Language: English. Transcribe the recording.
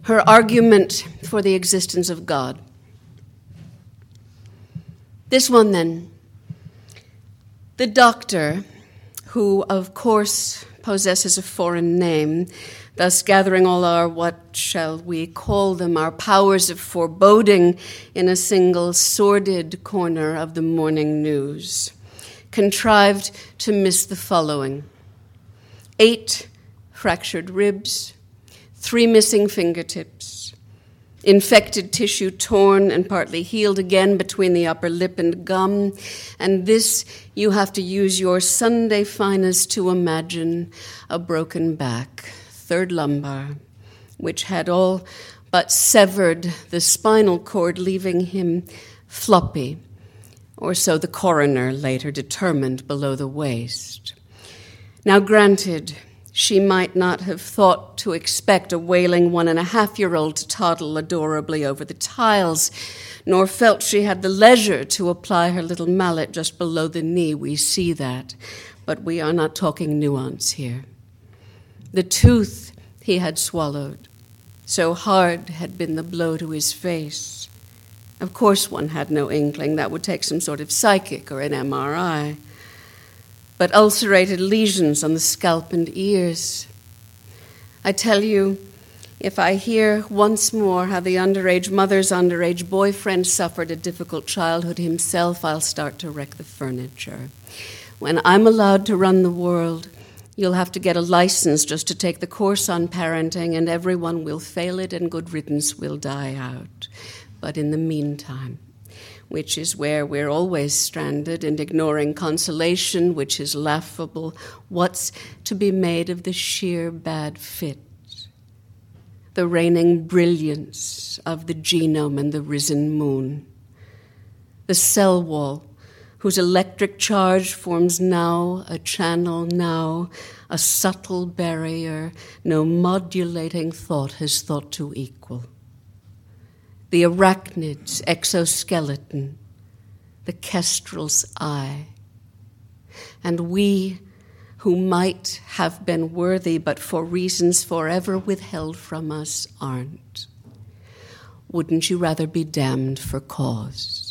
Her argument for the existence of God. This one, then. The doctor, who, of course, possesses a foreign name, thus gathering all our, what shall we call them, our powers of foreboding in a single sordid corner of the morning news, contrived to miss the following: 8 fractured ribs, 3 missing fingertips, infected tissue torn and partly healed again between the upper lip and gum, and this you have to use your Sunday finest to imagine: a broken back, 3rd lumbar, which had all but severed the spinal cord, leaving him floppy, or so the coroner later determined, below the waist. Now granted, she might not have thought to expect a wailing 1.5-year-old to toddle adorably over the tiles, nor felt she had the leisure to apply her little mallet just below the knee. We see that, but we are not talking nuance here. The tooth he had swallowed, so hard had been the blow to his face. Of course one had no inkling. That would take some sort of psychic or an MRI. But ulcerated lesions on the scalp and ears. I tell you, if I hear once more how the underage mother's underage boyfriend suffered a difficult childhood himself, I'll start to wreck the furniture. When I'm allowed to run the world, you'll have to get a license just to take the course on parenting, and everyone will fail it and good riddance will die out. But in the meantime, which is where we're always stranded, and ignoring consolation, which is laughable, what's to be made of the sheer bad fit? The reigning brilliance of the genome and the risen moon. The cell wall, whose electric charge forms now a channel, now a subtle barrier no modulating thought has thought to equal. The arachnid's exoskeleton, the kestrel's eye. And we, who might have been worthy but for reasons forever withheld from us, aren't. Wouldn't you rather be damned for cause?